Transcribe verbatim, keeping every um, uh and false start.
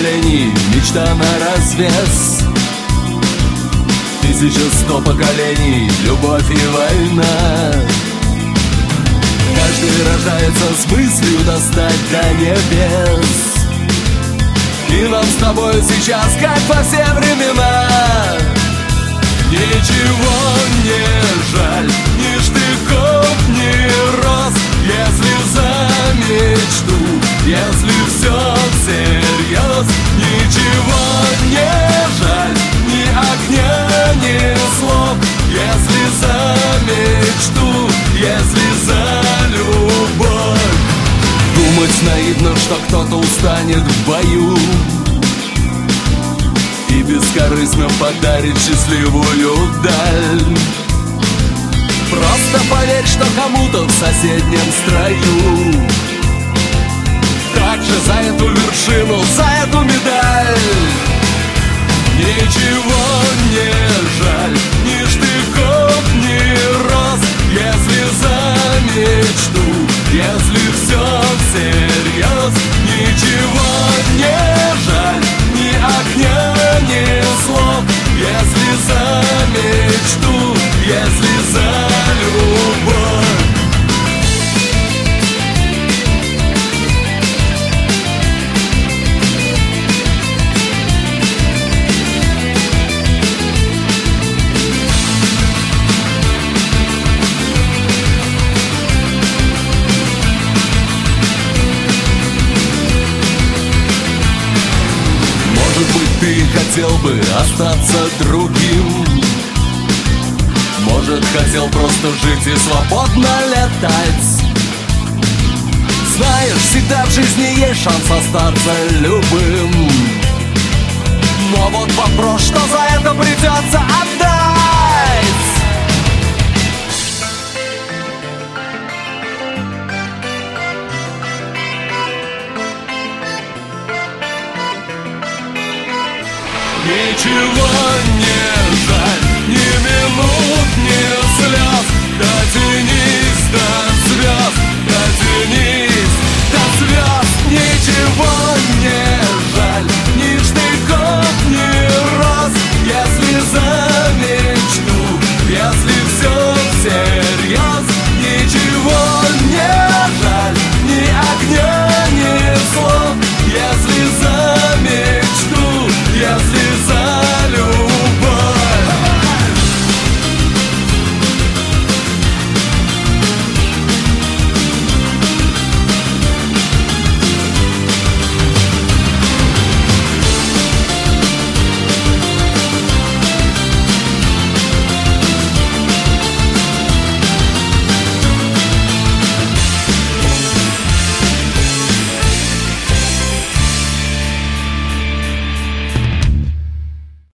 поколений, мечта на развес. Тысяча сто поколений, любовь и война. Каждый рождается с мыслью достать до небес. И нам с тобой сейчас, как во все времена, ничего не жаль, ни штыков, ни роз, если за мечту, если все всерьез. Ничего не жаль, ни огня, ни слов, если за мечту, если за любовь. Думать наивно, что кто-то устанет в бою и бескорыстно подарит счастливую даль. Просто поверь, что кому-то в соседнем строю также за эту вершину, за эту медаль. Ничего не жаль, ни штыков, ни роз, если за мечту, если все всерьез. Ничего не жаль, ни огня, ни слов, если за мечту, если за любовь. Ты хотел бы остаться другим, может, хотел просто жить и свободно летать. Знаешь, всегда в жизни есть шанс остаться любым. Но вот вопрос, что за это придется отдать.